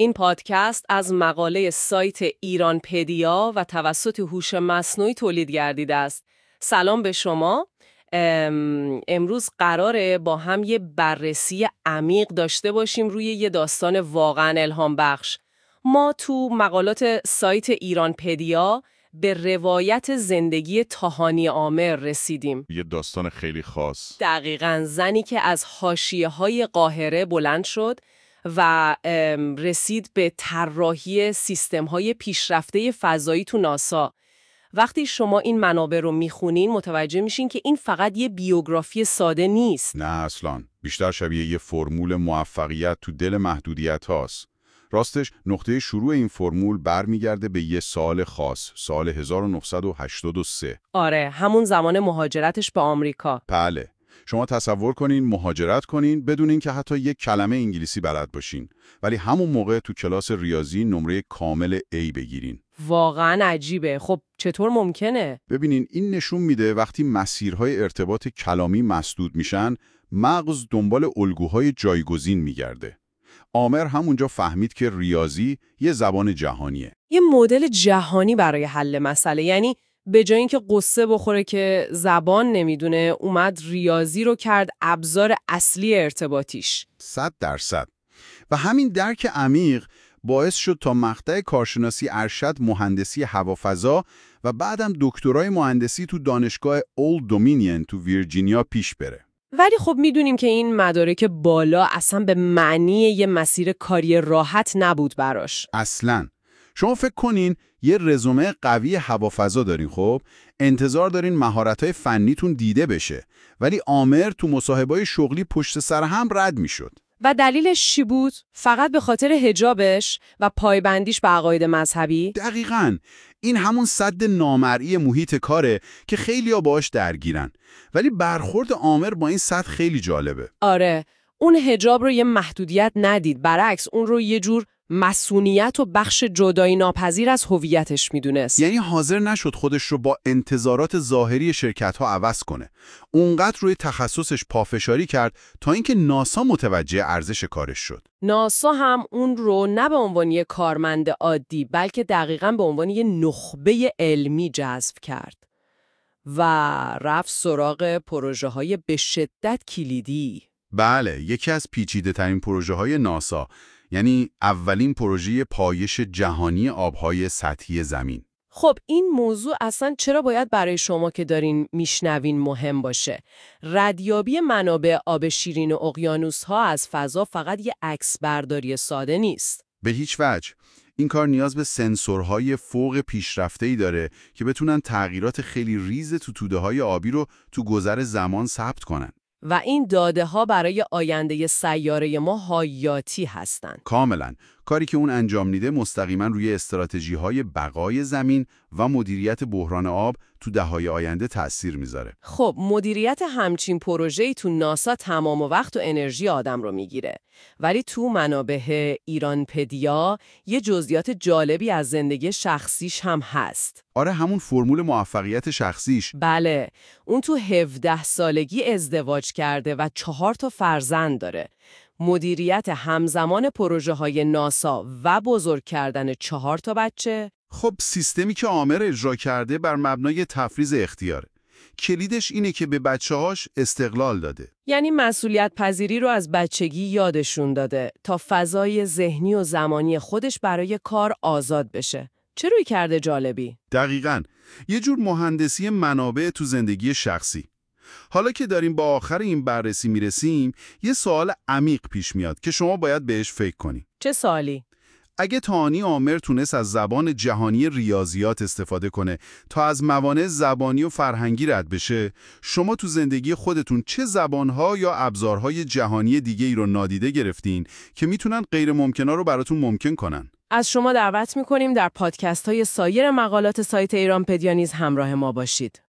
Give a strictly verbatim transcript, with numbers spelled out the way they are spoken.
این پادکست از مقاله سایت ایرانپدیا و توسط هوش مصنوعی تولید گردیده است. سلام به شما. ام، امروز قراره با هم یه بررسی عمیق داشته باشیم روی یه داستان واقعا الهام بخش. ما تو مقالات سایت ایرانپدیا به روایت زندگی تاهانی عامر رسیدیم. یه داستان خیلی خاص. دقیقاً، زنی که از حاشیه‌های قاهره بلند شد و رسید به طراحی سیستم‌های پیشرفته فضایی تو ناسا. وقتی شما این منابع رو میخونین متوجه میشین که این فقط یه بیوگرافی ساده نیست. نه اصلاً. بیشتر شبیه یه فرمول موفقیت تو دل محدودیت هاست. راستش نقطه شروع این فرمول برمیگرده به یه سال خاص، سال هزار و نهصد و هشتاد و سه. آره، همون زمان مهاجرتش به آمریکا. بله. شما تصور کنین مهاجرت کنین بدون اینکه حتی یک کلمه انگلیسی بلد باشین، ولی همون موقع تو کلاس ریاضی نمره کامل A بگیرین. واقعا عجیبه. خب چطور ممکنه؟ ببینین این نشون میده وقتی مسیرهای ارتباط کلامی مسدود میشن، مغز دنبال الگوهای جایگزین میگرده. عامر همونجا فهمید که ریاضی یه زبان جهانیه. یه مدل جهانی برای حل مسئله. یعنی به جای اینکه قصه بخوره که زبان نمیدونه، اومد ریاضی رو کرد ابزار اصلی ارتباطیش. صد درصد. و همین درک عمیق باعث شد تا مقطع کارشناسی ارشد مهندسی هوافضا و بعدم دکترای مهندسی تو دانشگاه اولد دومینین تو ویرجینیا پیش بره. ولی خب میدونیم که این مدارک بالا اصلا به معنی یه مسیر کاری راحت نبود براش. اصلاً. شما فکر کنین یه رزومه قوی هوافضا دارین، خب انتظار دارین مهارت‌های فنیتون دیده بشه، ولی عامر تو مصاحبه‌های شغلی پشت سر هم رد میشد. و دلیلش چی بود؟ فقط به خاطر حجابش و پایبندیش به عقاید مذهبی؟ دقیقاً. این همون سد نامرئی محیط کاره که خیلی‌ها باهاش درگیرن. ولی برخورد عامر با این سد خیلی جالبه. آره، اون حجاب رو یه محدودیت ندید، برعکس اون رو یه جور مسئولیت و بخش جدایی ناپذیر از هویتش میدونست. یعنی حاضر نشد خودش رو با انتظارات ظاهری شرکت‌ها عوض کنه. اونقدر روی تخصصش پافشاری کرد تا اینکه ناسا متوجه ارزش کارش شد. ناسا هم اون رو نه به عنوان یه کارمند عادی، بلکه دقیقاً به عنوان یه نخبه علمی جذب کرد و رفت سراغ پروژه‌های به شدت کلیدی. بله، یکی از پیچیده‌ترین پروژه‌های ناسا، یعنی اولین پروژه پایش جهانی آبهای سطحی زمین. خب این موضوع اصلا چرا باید برای شما که دارین میشنوین مهم باشه؟ ردیابی منابع آب شیرین و اقیانوس‌ها از فضا فقط یه عکس برداری ساده نیست. به هیچ وجه. این کار نیاز به سنسورهای فوق پیشرفته‌ای داره که بتونن تغییرات خیلی ریز تو توده‌های آبی رو تو گذر زمان ثبت کنن. و این داده ها برای آینده سیاره ما حیاتی هستن. کاملا. کاری که اون انجام میده مستقیما روی استراتژی‌های بقای زمین و مدیریت بحران آب تو دهه‌های آینده تأثیر میذاره. خب مدیریت همچین پروژه‌ای تو ناسا تمام وقت و انرژی آدم رو میگیره. ولی تو منابع ایرانپدیا یه جزئیات جالبی از زندگی شخصیش هم هست. آره، همون فرمول موفقیت شخصیش. بله، اون تو هفده سالگی ازدواج کرده و چهار تا فرزند داره. مدیریت همزمان پروژه های ناسا و بزرگ کردن چهار تا بچه. خب سیستمی که عامر اجرا کرده بر مبنای تفریض اختیاره. کلیدش اینه که به بچه‌هاش استقلال داده. یعنی مسئولیت پذیری رو از بچگی یادشون داده تا فضای ذهنی و زمانی خودش برای کار آزاد بشه. چه روی کرده جالبی؟ دقیقاً. یه جور مهندسی منابع تو زندگی شخصی. حالا که داریم با آخر این بررسی میرسیم، یه سوال عمیق پیش میاد که شما باید بهش فکر کنی. چه سوالی؟ اگه تاهانی عامر تونست از زبان جهانی ریاضیات استفاده کنه تا از موانع زبانی و فرهنگی رد بشه، شما تو زندگی خودتون چه زبانها یا ابزارهای جهانی دیگه ای رو نادیده گرفتین که میتونن غیر ممکنه رو براتون ممکن کنن؟ از شما دعوت میکنیم در پادکست های سایر مقالات سایت ایرانپدیا نیز همراه ما باشید.